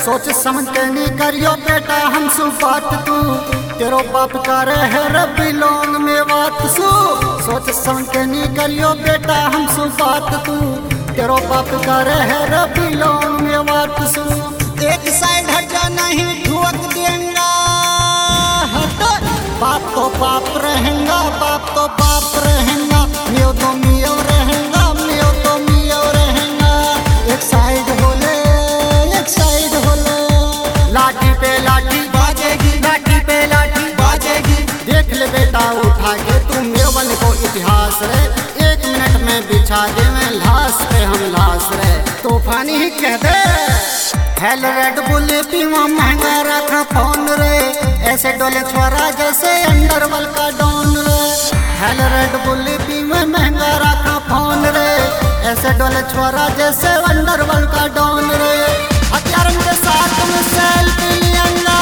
सोच समझ के नहीं करियो बेटा हमसु बात तू तेरो बाप करे है रबी लोन में बात सु सोच समझ के नहीं करियो बेटा हमसु बात तू तेरो बाप करे है रबी लोन में बात सु एक साइड हट जा नहीं ठुक देंगा हट बाप तो बाप रहेगा बाप तो बाप रहेगा मियो तो मियो रहेगा मियो तो मियो रहेगा एक साइड बोले एक साइड बोले लाठी पे लाठी बाजेगी लाठी पे लाठी बाजेगी देख ले बेटा उठा के तू मेवन को इतिहास रे 1 मिनट में बिछा दे मैं लाश पे हम लाश रे तूफानी ही कह दे हेल रेड बुल पीवा महंगा रखा फोन रे ऐसे डोले छोरा जैसे अंडरवर्ल्ड का डॉन रे हेल रेड बुल पीवा महंगा रखा फोन रे ऐसे डोले छोरा जैसे अंडरवर्ल्ड का डॉन रे हथियार के साथ में सेल्फी लियांगा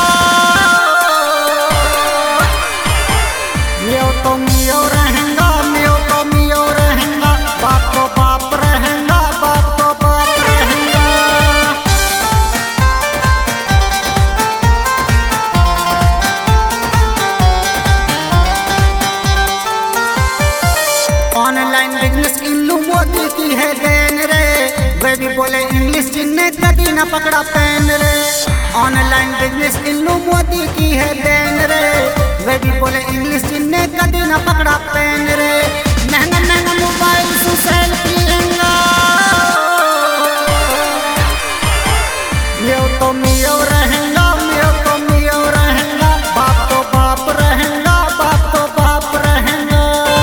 मियो तो मियो रहेगा मियो तो मियो रहेगा बाप तो बाप रहेगा बाप तो बाप रहेगा ऑनलाइन बिजनेस इल्लू मोदी की है देन रे वे भी बोले इंग्लिश जिन्ने कभी न पकड़ा पेन रे ऑनलाइन बिजनेस इल्लू मोदी की है देन रे वे भी बोले इंग्लिश जिन्ने कभी न पकड़ा पेन रे महंगा महंगा मोबाइल से सेल्फी लेंगा मियो तो मियो रहेगा मियो तो मियो रहेगा बाप तो बाप रहेगा बाप तो बाप रहेगा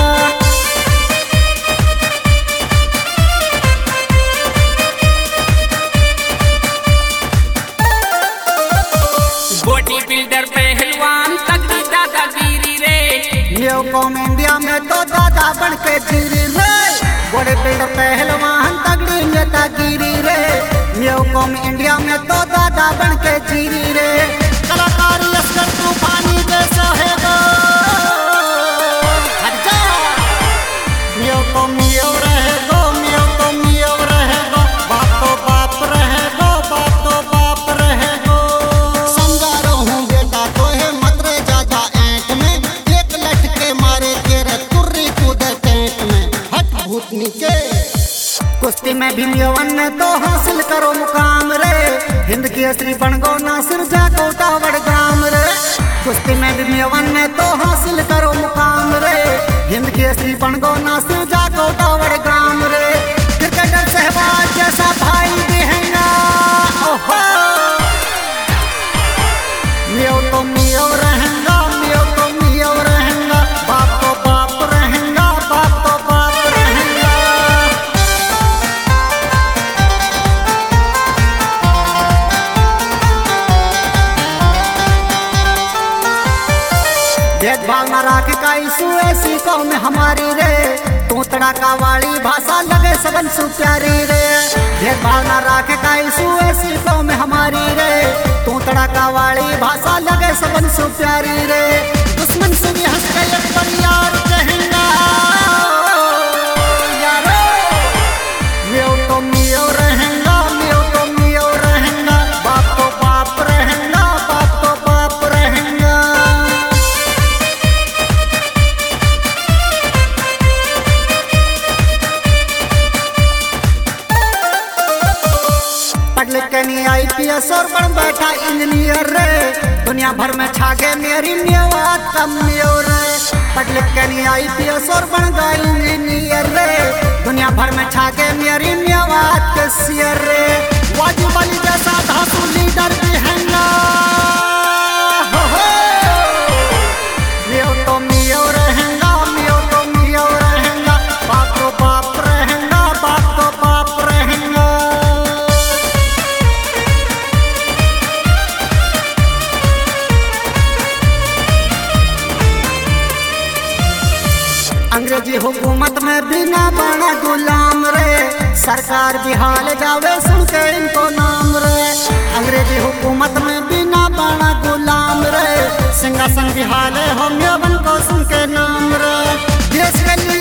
बॉडी बिल्डर पहलवान तगड़ी दादागिरी रे न्यू कॉम इंडिया में तो दादा बन के जीरी रे बड़े बिल्डर पहलवान तगड़ी नेतागिरी रे न्यू कॉम इंडिया में तो दादा बन के जीरी रे कलाकारी असर तूफानी जैसा है गो हट जा न्यू तो मियो रहेगो मियो तो मियो रहेगो बाप तो बाप रहेगो बाप तो बाप रहेगो समझा रहूं बेटा तो है मत रे जा ऐंठ में एक लठ के मारे तेरे तुर्री कूदे टेंट में हट भूतनी के कुश्ती में भी यवन ने तो हासिल करो मुकाम रे हिंद की असली बन गो नासिर जाको टावड़ ग्राम रे कुश्ती में भी यवन ने तो हासिल करो मुकाम रे हिंद की असली बन गो नासिर जाको टावड़ ग्राम रे क्रिकेटर सहवाग जैसा भाई भी हैगा ओहो मियो तो मियो रहेगा मियो तो मियो रहेगा बाप तो बाप रहेगा बाप तो बाप रहेगा भेदभाव न राख का ईसु ऐसी कौम हमारी रे तू तड़ाका वाली भाषा लगे सबन सु प्यारी रे भेदभाव न राख का ईसु ऐसी कौम हमारी रे तू तड़ाका वाली भाषा लगे सबन सु प्यारी रे दुश्मन से भी हंस के एक बार यार कहेंगा यारो मियो तो मियो रहेगा मियो तो मियो रहेगा बाप तो बाप रहेगा बाप तो बाप रहेगा पढ़ लिख के नहीं IPS और बन बैठा इंजीनियर रे दुनिया भर में छागे मेरी न्यवाद कम मियो रे पढ़ लिख के नहीं IPS और बन गया इंजीनियर रे दुनिया भर में छागे मेरी न्यवाद के सियर रे वाजिब अली जैसा धासु लीडर भी हैगा हो मियो तो मियो रहेगा मियो तो मियो रहेगा बाप तो बाप रहेगा बाप तो बाप रहेगा अंग्रेजी हुकूमत में बिना बना गुलाम रे सरकार भी हाल जावे सुन के इनको नाम रे अंग्रेजी हुकूमत में बिना बना गुलाम रे सिंहासन भी हाल हो म्योवन को सुन के नाम रे देश के